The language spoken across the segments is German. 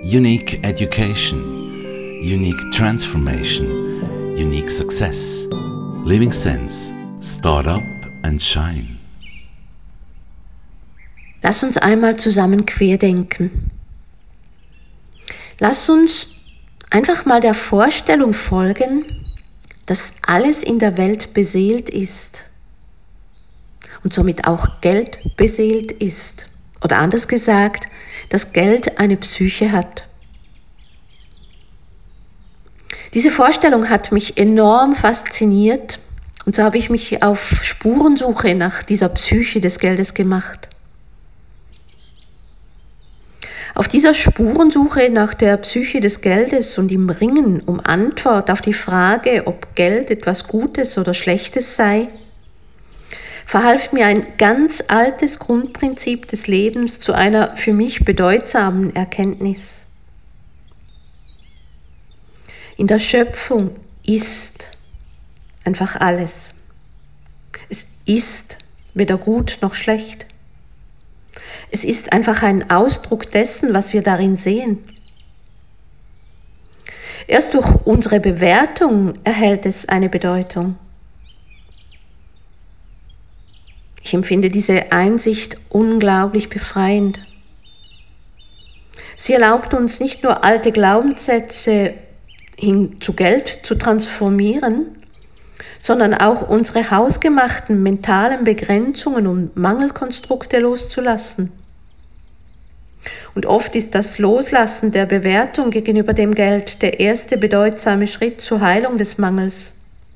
Unique education, unique transformation, unique success, living sense, start up and shine. Lass uns einmal zusammen querdenken. Lass uns einfach mal der Vorstellung folgen, dass alles in der Welt beseelt ist und somit auch Geld beseelt ist. Oder anders gesagt, dass Geld eine Psyche hat. Diese Vorstellung hat mich enorm fasziniert und so habe ich mich auf Spurensuche nach dieser Psyche des Geldes gemacht. Auf dieser Spurensuche nach der Psyche des Geldes und im Ringen um Antwort auf die Frage, ob Geld etwas Gutes oder Schlechtes sei, verhalf mir ein ganz altes Grundprinzip des Lebens zu einer für mich bedeutsamen Erkenntnis. In der Schöpfung ist einfach alles. Es ist weder gut noch schlecht. Es ist einfach ein Ausdruck dessen, was wir darin sehen. Erst durch unsere Bewertung erhält es eine Bedeutung. Ich empfinde diese Einsicht unglaublich befreiend. Sie erlaubt uns nicht nur alte Glaubenssätze hin zu Geld zu transformieren, sondern auch unsere hausgemachten mentalen Begrenzungen und Mangelkonstrukte loszulassen. Und oft ist das Loslassen der Bewertung gegenüber dem Geld der erste bedeutsame Schritt zur Heilung des Mangels.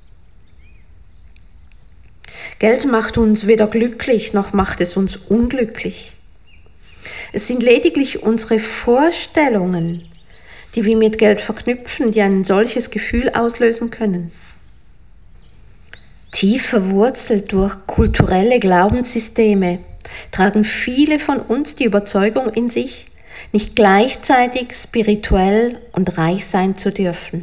Geld macht uns weder glücklich, noch macht es uns unglücklich. Es sind lediglich unsere Vorstellungen, die wir mit Geld verknüpfen, die ein solches Gefühl auslösen können. Tief verwurzelt durch kulturelle Glaubenssysteme tragen viele von uns die Überzeugung in sich, nicht gleichzeitig spirituell und reich sein zu dürfen.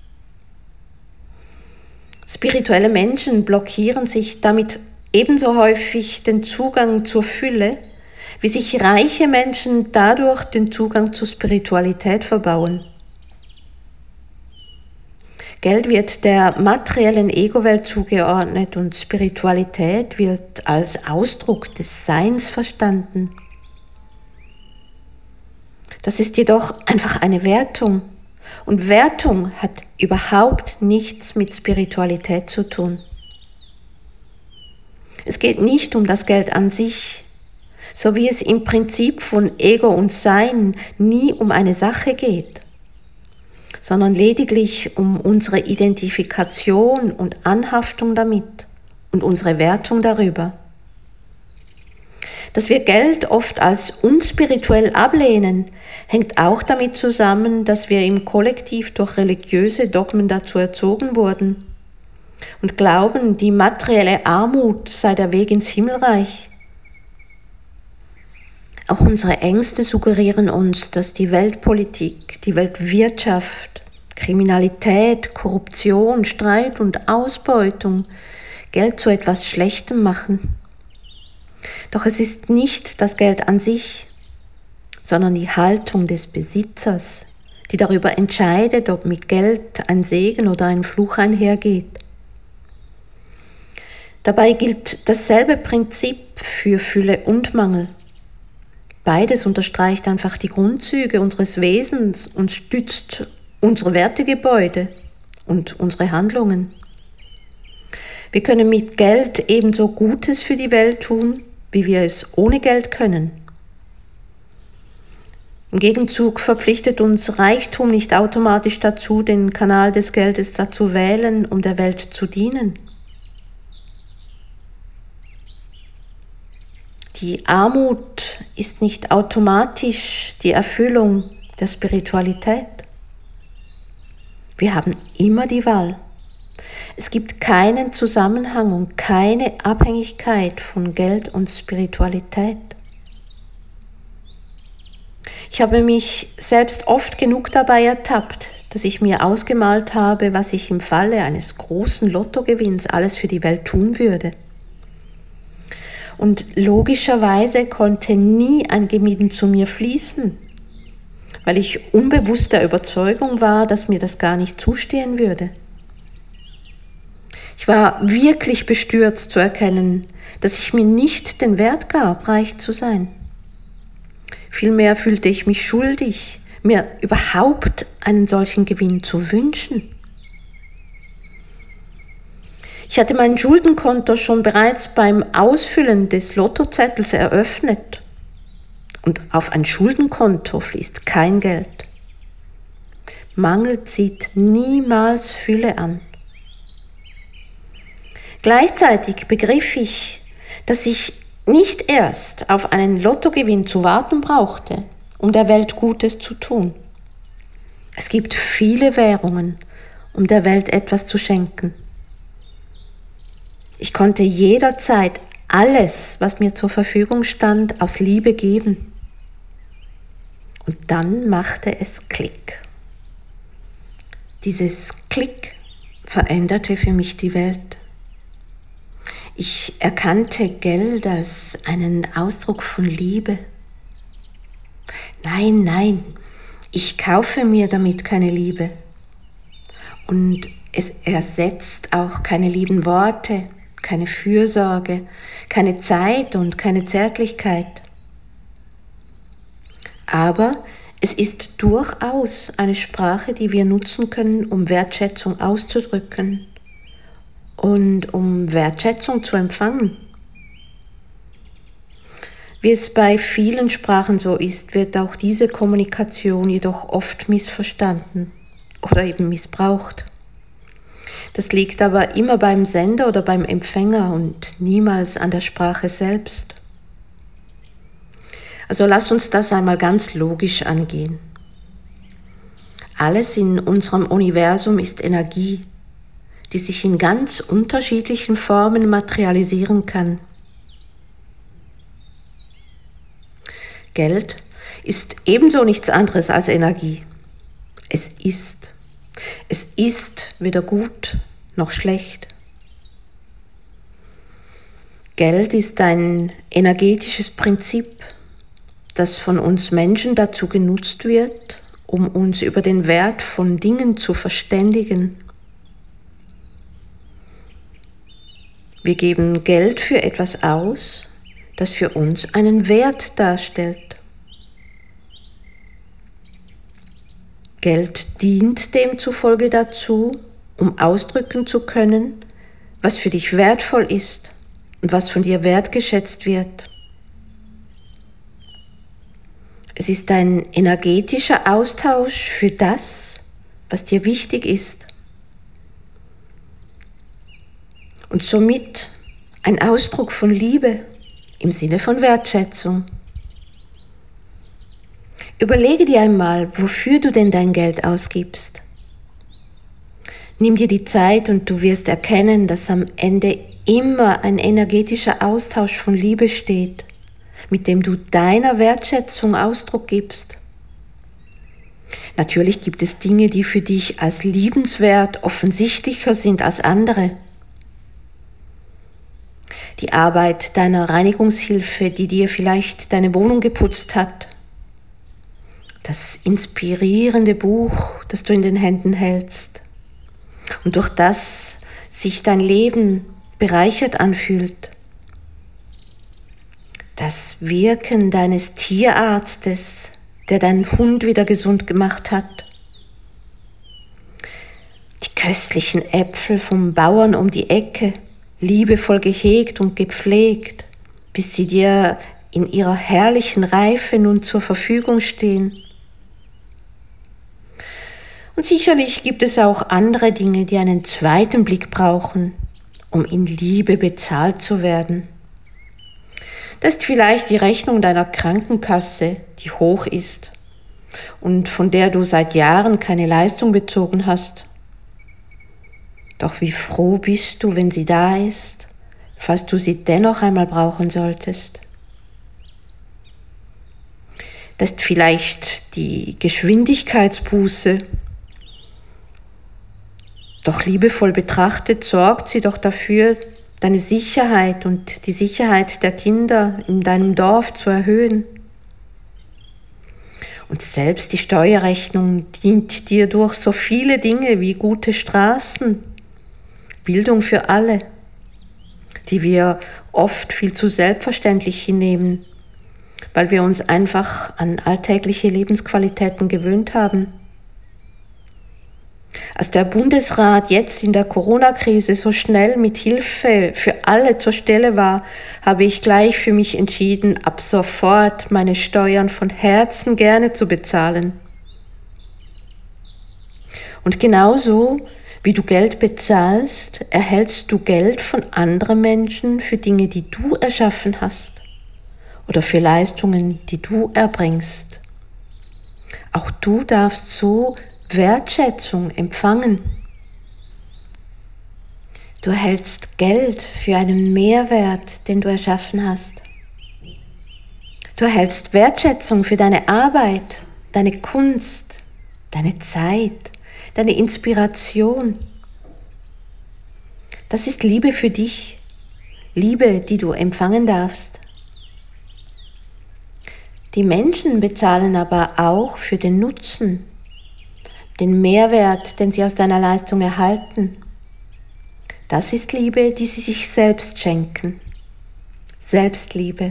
Spirituelle Menschen blockieren sich damit ebenso häufig den Zugang zur Fülle, wie sich reiche Menschen dadurch den Zugang zur Spiritualität verbauen. Geld wird der materiellen Ego-Welt zugeordnet und Spiritualität wird als Ausdruck des Seins verstanden. Das ist jedoch einfach eine Wertung. Und Wertung hat überhaupt nichts mit Spiritualität zu tun. Es geht nicht um das Geld an sich, so wie es im Prinzip von Ego und Sein nie um eine Sache geht, sondern lediglich um unsere Identifikation und Anhaftung damit und unsere Wertung darüber. Dass wir Geld oft als unspirituell ablehnen, hängt auch damit zusammen, dass wir im Kollektiv durch religiöse Dogmen dazu erzogen wurden und glauben, die materielle Armut sei der Weg ins Himmelreich. Auch unsere Ängste suggerieren uns, dass die Weltpolitik, die Weltwirtschaft, Kriminalität, Korruption, Streit und Ausbeutung Geld zu etwas Schlechtem machen. Doch es ist nicht das Geld an sich, sondern die Haltung des Besitzers, die darüber entscheidet, ob mit Geld ein Segen oder ein Fluch einhergeht. Dabei gilt dasselbe Prinzip für Fülle und Mangel. Beides unterstreicht einfach die Grundzüge unseres Wesens und stützt unsere Wertegebäude und unsere Handlungen. Wir können mit Geld ebenso Gutes für die Welt tun, wie wir es ohne Geld können. Im Gegenzug verpflichtet uns Reichtum nicht automatisch dazu, den Kanal des Geldes dazu wählen, um der Welt zu dienen. Die Armut ist nicht automatisch die Erfüllung der Spiritualität. Wir haben immer die Wahl. Es gibt keinen Zusammenhang und keine Abhängigkeit von Geld und Spiritualität. Ich habe mich selbst oft genug dabei ertappt, dass ich mir ausgemalt habe, was ich im Falle eines großen Lottogewinns alles für die Welt tun würde. Und logischerweise konnte nie ein Gemieden zu mir fließen. weil ich unbewusst der Überzeugung war, dass mir das gar nicht zustehen würde. Ich war wirklich bestürzt zu erkennen, dass ich mir nicht den Wert gab, reich zu sein. Vielmehr fühlte ich mich schuldig, mir überhaupt einen solchen Gewinn zu wünschen. Ich hatte mein Schuldenkonto schon bereits beim Ausfüllen des Lottozettels eröffnet. Und auf ein Schuldenkonto fließt kein Geld. Mangel zieht niemals Fülle an. Gleichzeitig begriff ich, dass ich nicht erst auf einen Lottogewinn zu warten brauchte, um der Welt Gutes zu tun. Es gibt viele Währungen, um der Welt etwas zu schenken. Ich konnte jederzeit alles, was mir zur Verfügung stand, aus Liebe geben. Und dann machte es Klick. Dieses Klick veränderte für mich die Welt. Ich erkannte Geld als einen Ausdruck von Liebe. Nein, ich kaufe mir damit keine Liebe. Und es ersetzt auch keine lieben Worte, keine Fürsorge, keine Zeit und keine Zärtlichkeit. Aber es ist durchaus eine Sprache, die wir nutzen können, um Wertschätzung auszudrücken und um Wertschätzung zu empfangen. Wie es bei vielen Sprachen so ist, wird auch diese Kommunikation jedoch oft missverstanden oder eben missbraucht. Das liegt aber immer beim Sender oder beim Empfänger und niemals an der Sprache selbst. Also lass uns das einmal ganz logisch angehen. Alles in unserem Universum ist Energie, die sich in ganz unterschiedlichen Formen materialisieren kann. Geld ist ebenso nichts anderes als Energie. Es ist. Es ist weder gut noch schlecht. Geld ist ein energetisches Prinzip, das von uns Menschen dazu genutzt wird, um uns über den Wert von Dingen zu verständigen. Wir geben Geld für etwas aus, das für uns einen Wert darstellt. Geld dient demzufolge dazu, um ausdrücken zu können, was für dich wertvoll ist und was von dir wertgeschätzt wird. Es ist ein energetischer Austausch für das, was dir wichtig ist. Und somit ein Ausdruck von Liebe im Sinne von Wertschätzung. Überlege dir einmal, wofür du denn dein Geld ausgibst. Nimm dir die Zeit und du wirst erkennen, dass am Ende immer ein energetischer Austausch von Liebe steht, mit dem du deiner Wertschätzung Ausdruck gibst. Natürlich gibt es Dinge, die für dich als liebenswert offensichtlicher sind als andere. Die Arbeit deiner Reinigungshilfe, die dir vielleicht deine Wohnung geputzt hat. Das inspirierende Buch, das du in den Händen hältst und durch das sich dein Leben bereichert anfühlt. Das Wirken deines Tierarztes, der deinen Hund wieder gesund gemacht hat. Die köstlichen Äpfel vom Bauern um die Ecke, liebevoll gehegt und gepflegt, bis sie dir in ihrer herrlichen Reife nun zur Verfügung stehen. Und sicherlich gibt es auch andere Dinge, die einen zweiten Blick brauchen, um in Liebe bezahlt zu werden. Das ist vielleicht die Rechnung deiner Krankenkasse, die hoch ist und von der du seit Jahren keine Leistung bezogen hast. Doch wie froh bist du, wenn sie da ist, falls du sie dennoch einmal brauchen solltest. Das ist vielleicht die Geschwindigkeitsbuße. Doch liebevoll betrachtet sorgt sie doch dafür, deine Sicherheit und die Sicherheit der Kinder in deinem Dorf zu erhöhen. Und selbst die Steuerrechnung dient dir durch so viele Dinge wie gute Straßen, Bildung für alle, die wir oft viel zu selbstverständlich hinnehmen, weil wir uns einfach an alltägliche Lebensqualitäten gewöhnt haben. Als der Bundesrat jetzt in der Corona-Krise so schnell mit Hilfe für alle zur Stelle war, habe ich gleich für mich entschieden, ab sofort meine Steuern von Herzen gerne zu bezahlen. Und genauso wie du Geld bezahlst, erhältst du Geld von anderen Menschen für Dinge, die du erschaffen hast oder für Leistungen, die du erbringst. Auch du darfst so Wertschätzung empfangen. Du erhältst Geld für einen Mehrwert, den du erschaffen hast. Du erhältst Wertschätzung für deine Arbeit, deine Kunst, deine Zeit, deine Inspiration. Das ist Liebe für dich, Liebe, die du empfangen darfst. Die Menschen bezahlen aber auch für den Nutzen, den Mehrwert, den sie aus deiner Leistung erhalten. Das ist Liebe, die sie sich selbst schenken. Selbstliebe.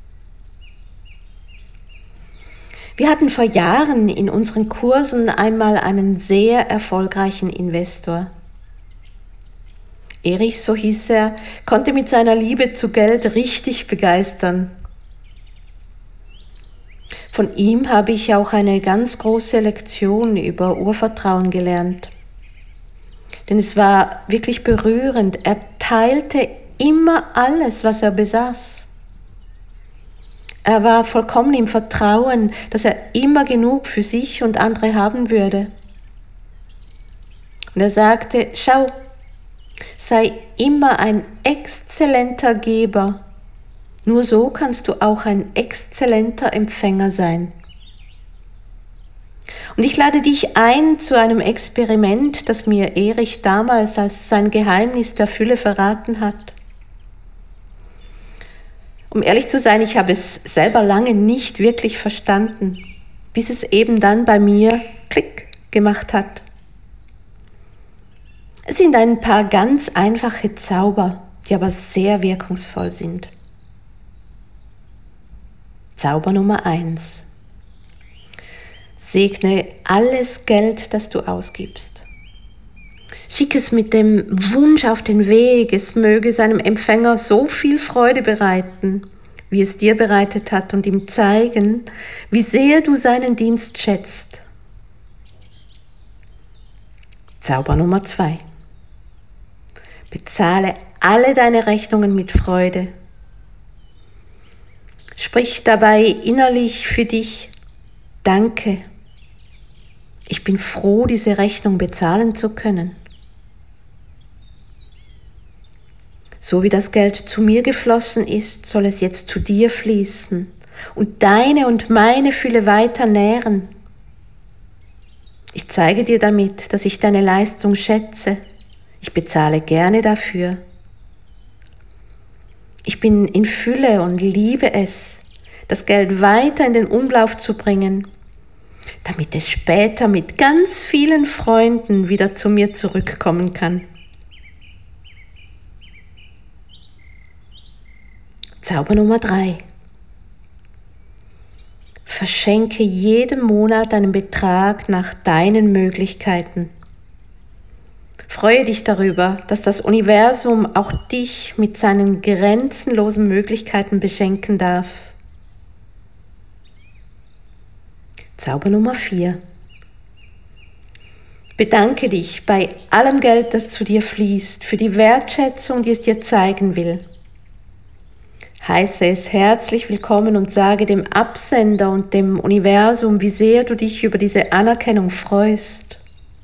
Wir hatten vor Jahren in unseren Kursen einmal einen sehr erfolgreichen Investor. Erich, so hieß er, konnte mit seiner Liebe zu Geld richtig begeistern. Von ihm habe ich auch eine ganz große Lektion über Urvertrauen gelernt. Denn es war wirklich berührend. Er teilte immer alles, was er besaß. Er war vollkommen im Vertrauen, dass er immer genug für sich und andere haben würde. Und er sagte, schau, sei immer ein exzellenter Geber. Nur so kannst du auch ein exzellenter Empfänger sein. Und ich lade dich ein zu einem Experiment, das mir Erich damals als sein Geheimnis der Fülle verraten hat. Um ehrlich zu sein, ich habe es selber lange nicht wirklich verstanden, bis es eben dann bei mir Klick gemacht hat. Es sind ein paar ganz einfache Zauber, die aber sehr wirkungsvoll sind. Zauber Nummer 1. Segne alles Geld, das du ausgibst. Schick es mit dem Wunsch auf den Weg, es möge seinem Empfänger so viel Freude bereiten, wie es dir bereitet hat, und ihm zeigen, wie sehr du seinen Dienst schätzt. Zauber Nummer 2. Bezahle alle deine Rechnungen mit Freude. Sprich dabei innerlich für dich: Danke. Ich bin froh, diese Rechnung bezahlen zu können. So wie das Geld zu mir geflossen ist, soll es jetzt zu dir fließen und deine und meine Fülle weiter nähren. Ich zeige dir damit, dass ich deine Leistung schätze. Ich bezahle gerne dafür. Ich bin in Fülle und liebe es, das Geld weiter in den Umlauf zu bringen, damit es später mit ganz vielen Freunden wieder zu mir zurückkommen kann. Zauber Nummer 3. Verschenke jeden Monat einen Betrag nach deinen Möglichkeiten. Freue dich darüber, dass das Universum auch dich mit seinen grenzenlosen Möglichkeiten beschenken darf. Zauber Nummer 4. Bedanke dich bei allem Geld, das zu dir fließt, für die Wertschätzung, die es dir zeigen will. Heiße es herzlich willkommen und sage dem Absender und dem Universum, wie sehr du dich über diese Anerkennung freust.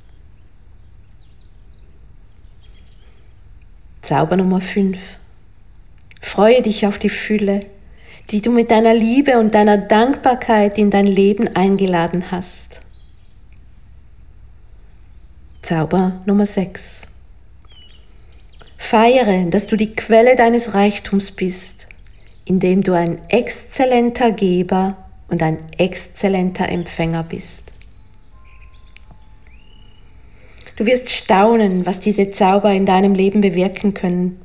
Zauber Nummer 5. Freue dich auf die Fülle, die du mit deiner Liebe und deiner Dankbarkeit in dein Leben eingeladen hast. Zauber Nummer 6. Feiere, dass du die Quelle deines Reichtums bist, indem du ein exzellenter Geber und ein exzellenter Empfänger bist. Du wirst staunen, was diese Zauber in deinem Leben bewirken können.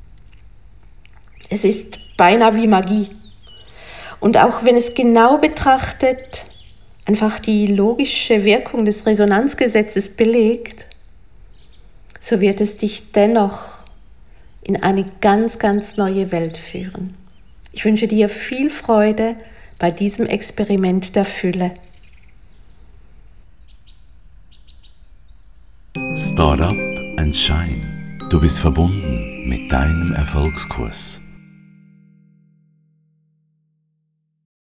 Es ist beinahe wie Magie. Und auch wenn es genau betrachtet einfach die logische Wirkung des Resonanzgesetzes belegt, so wird es dich dennoch in eine ganz, ganz neue Welt führen. Ich wünsche dir viel Freude bei diesem Experiment der Fülle. Start up and shine. Du bist verbunden mit deinem Erfolgskurs.